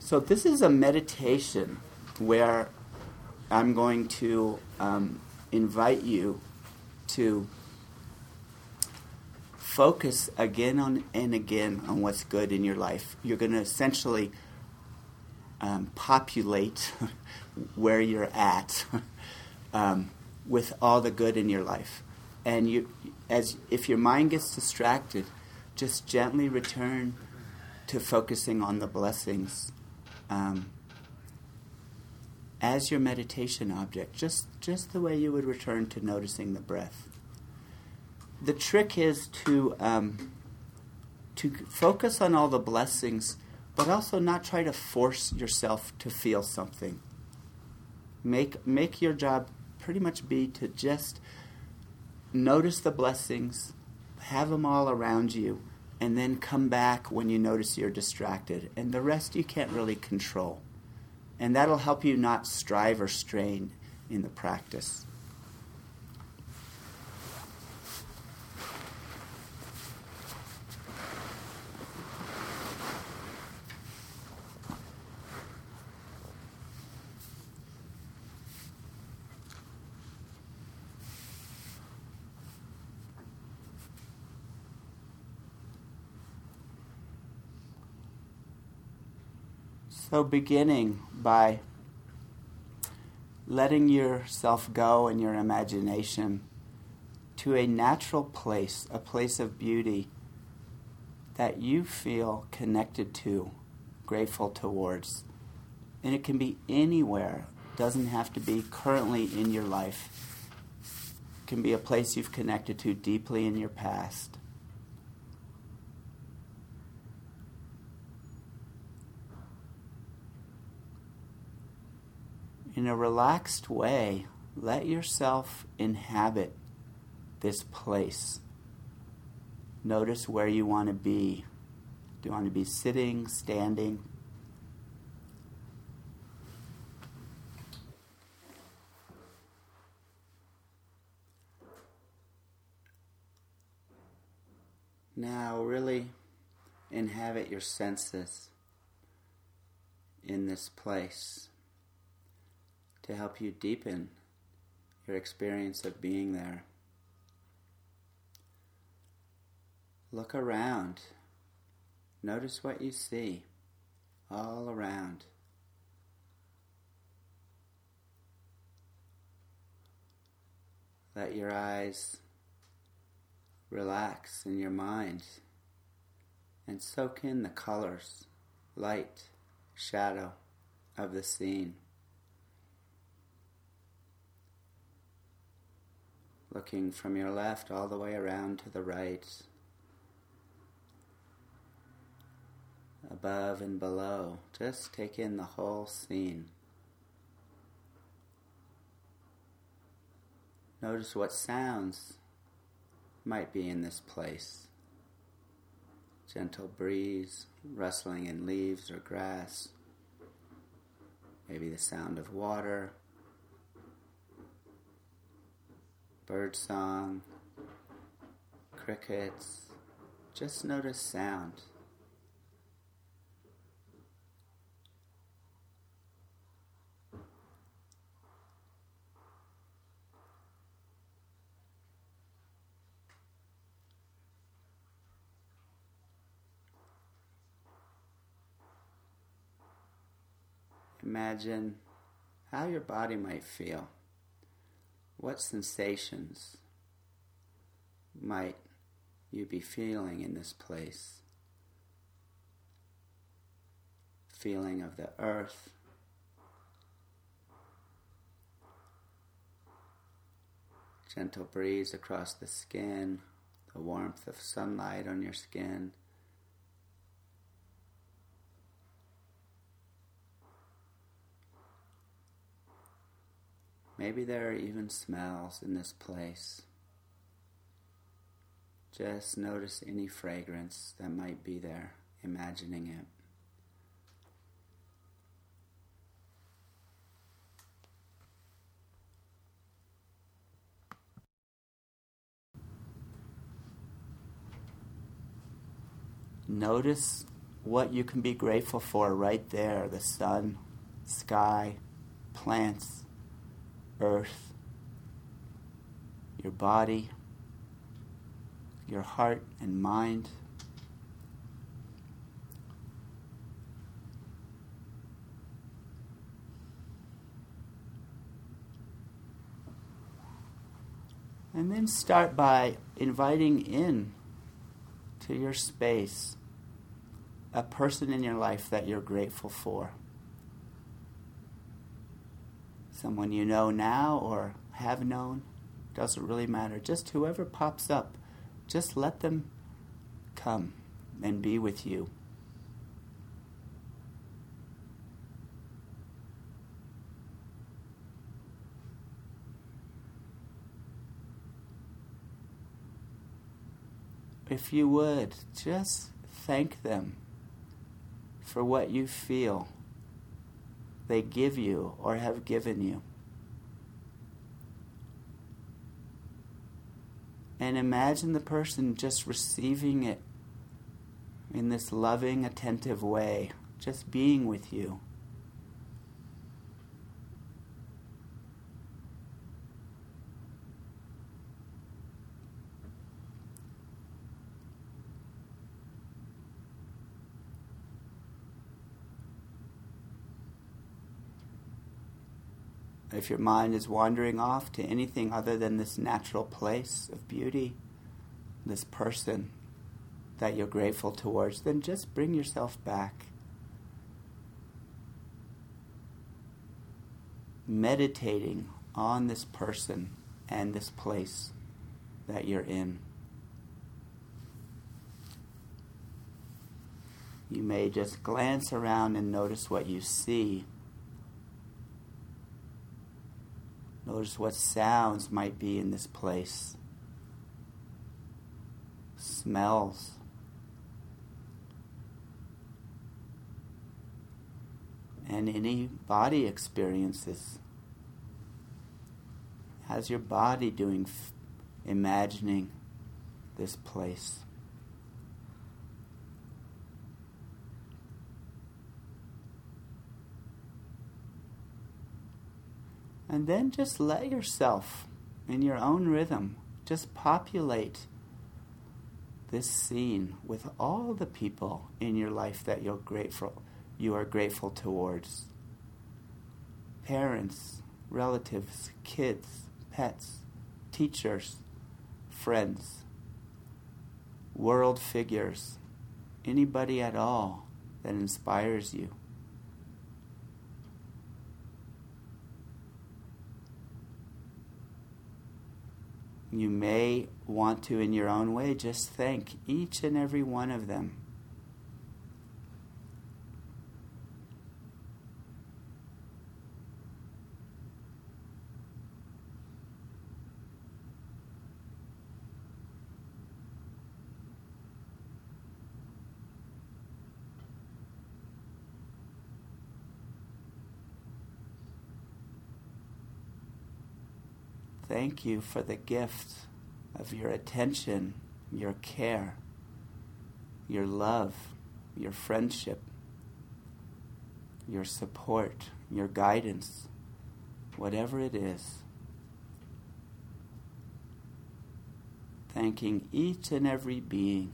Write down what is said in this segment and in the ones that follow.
So this is a meditation where I'm going to invite you to focus again on what's good in your life. You're going to essentially populate where you're at with all the good in your life. And if your mind gets distracted, just gently return to focusing on the blessings as your meditation object, just the way you would return to noticing the breath. The trick is to focus on all the blessings, but also not try to force yourself to feel something. Make your job pretty much be to just notice the blessings, have them all around you, and then come back when you notice you're distracted. And the rest you can't really control. And that'll help you not strive or strain in the practice. So beginning by letting yourself go in your imagination to a natural place, a place of beauty that you feel connected to, grateful towards. And it can be anywhere. It doesn't have to be currently in your life. It can be a place you've connected to deeply in your past. In a relaxed way, let yourself inhabit this place. Notice where you want to be. Do you want to be sitting, standing? Now really inhabit your senses in this place to help you deepen your experience of being there. Look around. Notice what you see all around. Let your eyes relax in your mind and soak in the colors, light, shadow of the scene. Looking from your left all the way around to the right, above and below. Just take in the whole scene. Notice what sounds might be in this place. Gentle breeze, rustling in leaves or grass. Maybe the sound of water. Bird song, crickets. Just notice sound. Imagine how your body might feel. What sensations might you be feeling in this place? Feeling of the earth, gentle breeze across the skin, the warmth of sunlight on your skin. Maybe there are even smells in this place. Just notice any fragrance that might be there, imagining it. Notice what you can be grateful for right there: the sun, sky, plants, earth, your body, your heart and mind. And then start by inviting in to your space a person in your life that you're grateful for. Someone you know now or have known, doesn't really matter. Just whoever pops up, just let them come and be with you. If you would, just thank them for what you feel they give you or have given you. And imagine the person just receiving it in this loving, attentive way, just being with you. If your mind is wandering off to anything other than this natural place of beauty, this person that you're grateful towards, then just bring yourself back. Meditating on this person and this place that you're in. You may just glance around and notice what you see. Notice what sounds might be in this place. Smells. And any body experiences. How's your body doing imagining this place? And then just let yourself, in your own rhythm, just populate this scene with all the people in your life that you are grateful towards. Parents, relatives, kids, pets, teachers, friends, world figures, anybody at all that inspires you. You may want to, in your own way, just thank each and every one of them. Thank you for the gift of your attention, your care, your love, your friendship, your support, your guidance, whatever it is. Thanking each and every being.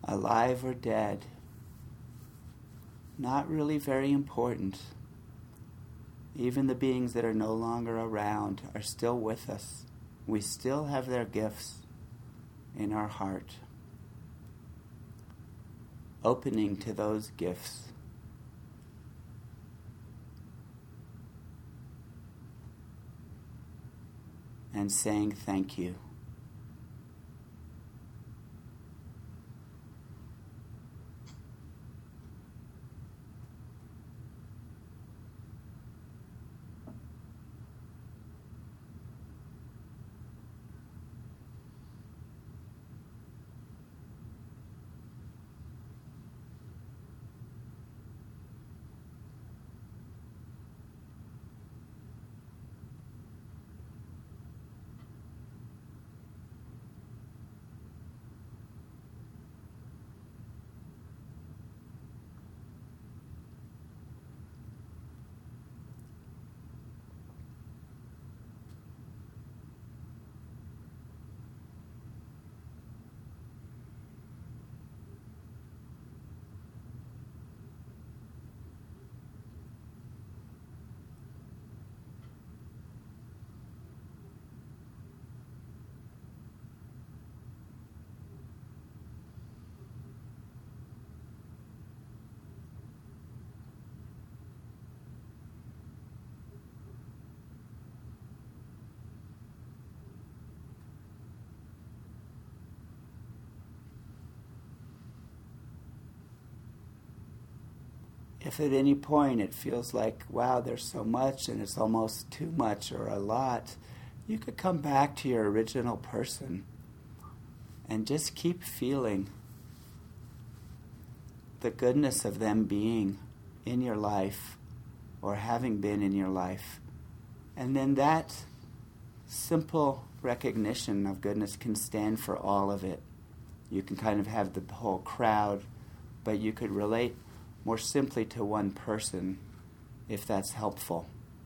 alive or dead, not really very important. Even the beings that are no longer around are still with us. We still have their gifts in our heart. Opening to those gifts. And saying thank you. If at any point it feels like, wow, there's so much and it's almost too much or a lot, you could come back to your original person and just keep feeling the goodness of them being in your life or having been in your life. And then that simple recognition of goodness can stand for all of it. You can kind of have the whole crowd, but you could relate more simply to one person if that's helpful.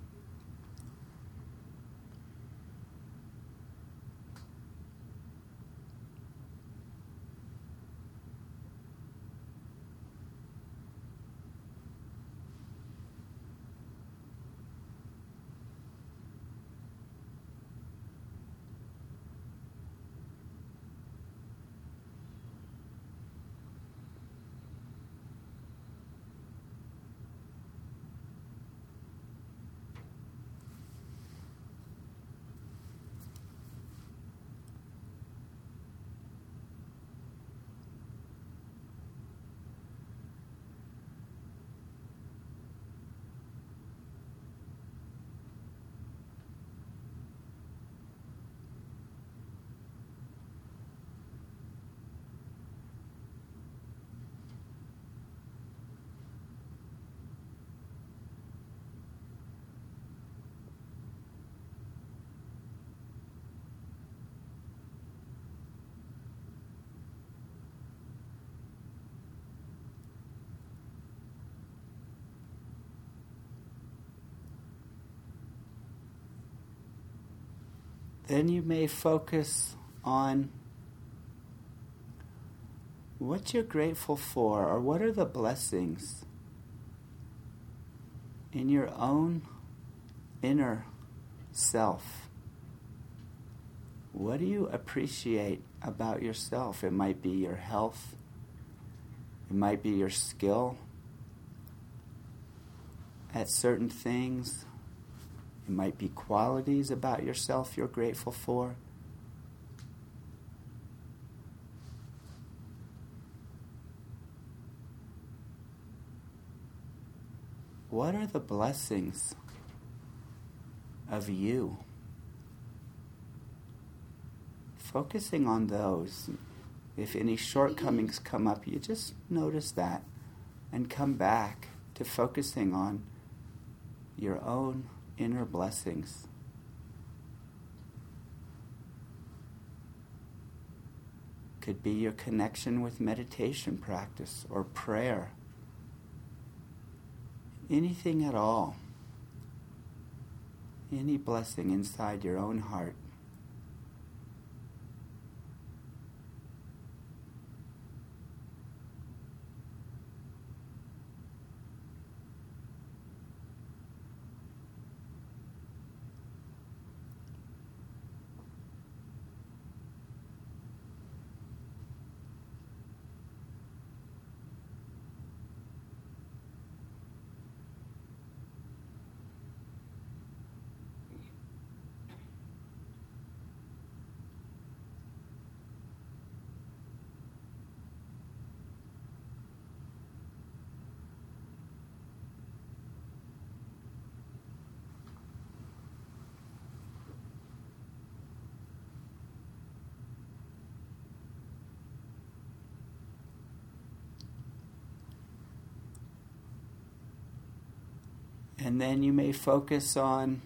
Then you may focus on what you're grateful for, or what are the blessings in your own inner self. What do you appreciate about yourself? It might be your health. It might be your skill at certain things. It might be qualities about yourself you're grateful for. What are the blessings of you? Focusing on those. If any shortcomings come up, you just notice that and come back to focusing on your own inner blessings. Could be your connection with meditation practice or prayer. Anything at all. Any blessing inside your own heart. And then you may focus on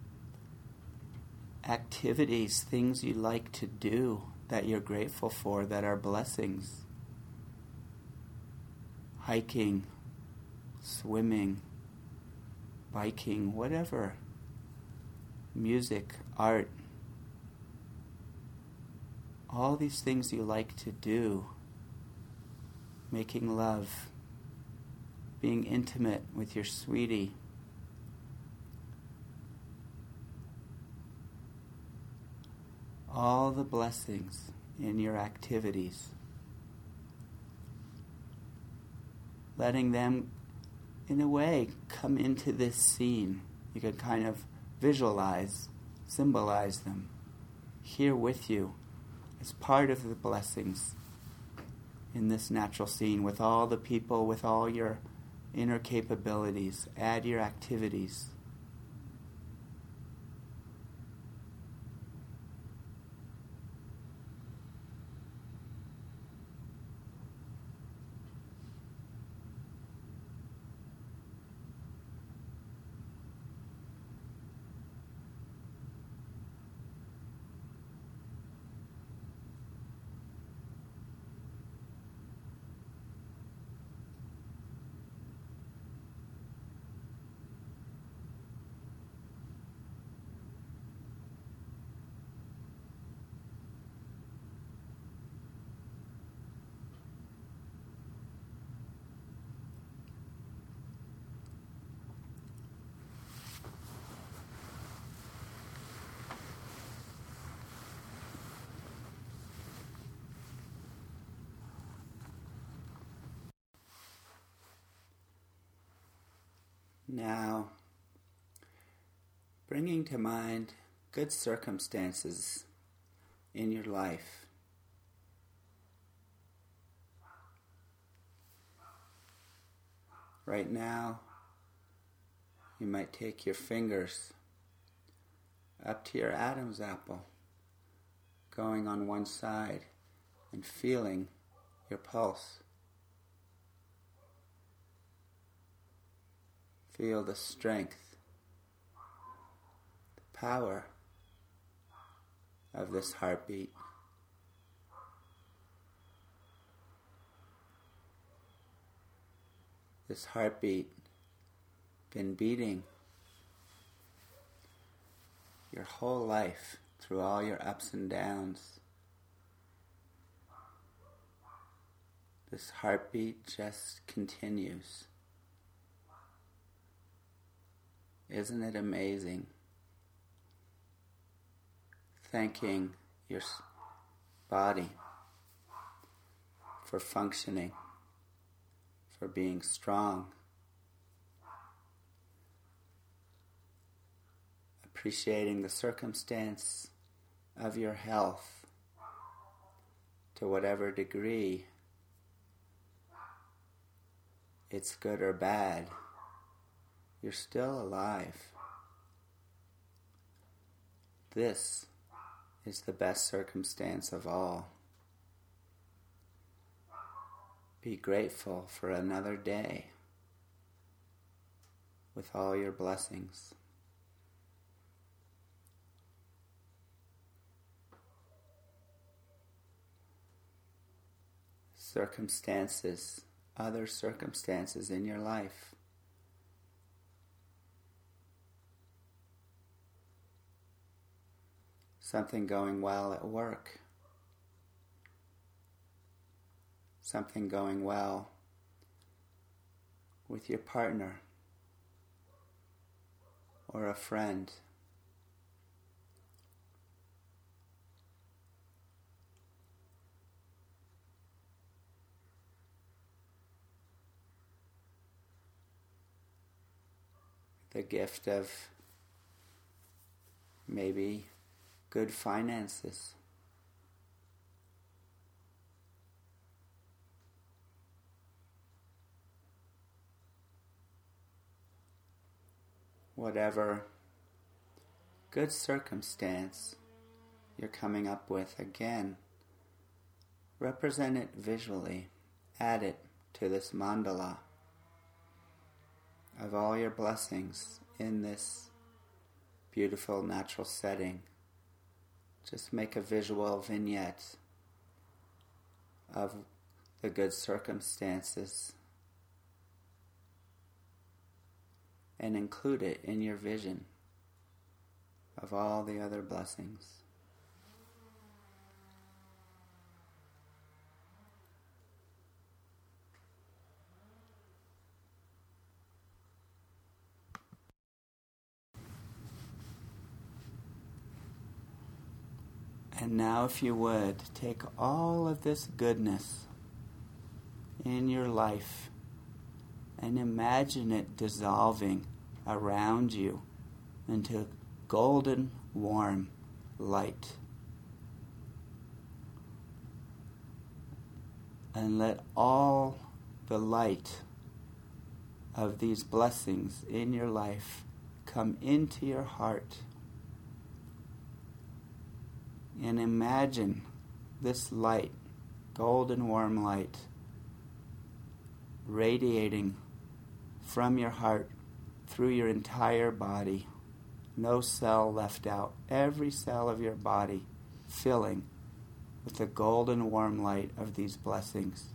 activities, things you like to do that you're grateful for, that are blessings. Hiking, swimming, biking, whatever. Music, art. All these things you like to do. Making love. Being intimate with your sweetie. All the blessings in your activities. Letting them, in a way, come into this scene. You can kind of visualize, symbolize them here with you as part of the blessings in this natural scene, with all the people, with all your inner capabilities. Add your activities. Now, bringing to mind good circumstances in your life. Right now, you might take your fingers up to your Adam's apple, going on one side and feeling your pulse. Feel the strength, the power of this heartbeat. This heartbeat been beating your whole life through all your ups and downs. This heartbeat just continues. Isn't it amazing? Thanking your body for functioning, for being strong. Appreciating the circumstance of your health to whatever degree it's good or bad. You're still alive. This is the best circumstance of all. Be grateful for another day with all your blessings. Circumstances, other circumstances in your life. Something going well at work. Something going well with your partner or a friend. The gift of maybe good finances. Whatever good circumstance you're coming up with, again, represent it visually. Add it to this mandala of all your blessings in this beautiful natural setting. Just make a visual vignette of the good circumstances and include it in your vision of all the other blessings. And now, if you would, take all of this goodness in your life and imagine it dissolving around you into golden, warm light. And let all the light of these blessings in your life come into your heart. And imagine this light, golden warm light, radiating from your heart through your entire body. No cell left out. Every cell of your body filling with the golden warm light of these blessings.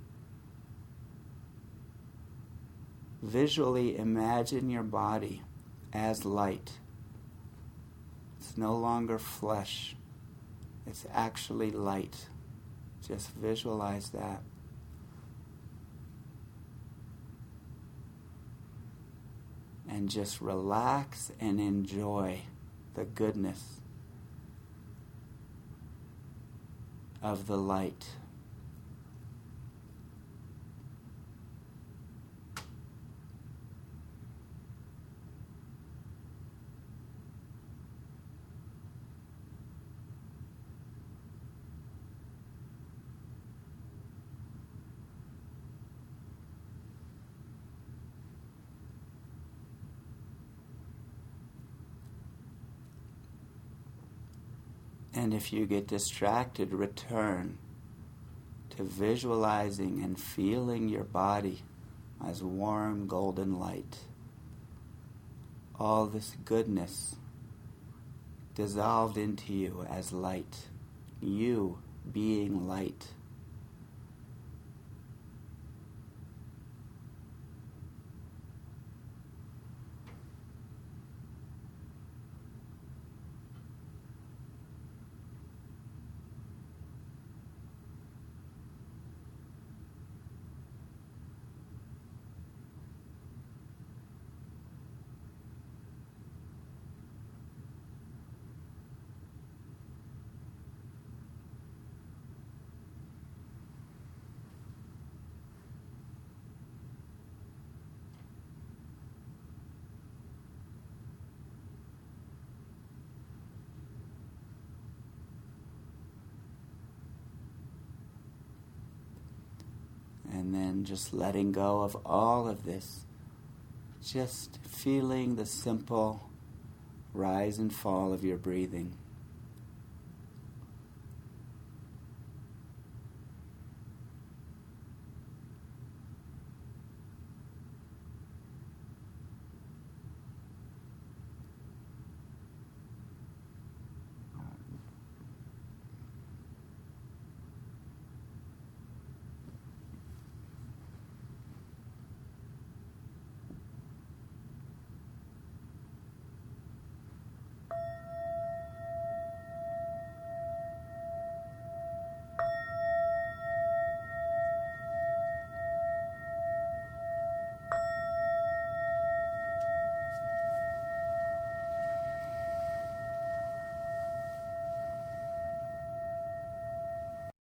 Visually imagine your body as light. It's no longer flesh. It's actually light. Just visualize that. And just relax and enjoy the goodness of the light. And if you get distracted, return to visualizing and feeling your body as warm golden light. All this goodness dissolved into you as light. You being light. And then just letting go of all of this. Just feeling the simple rise and fall of your breathing.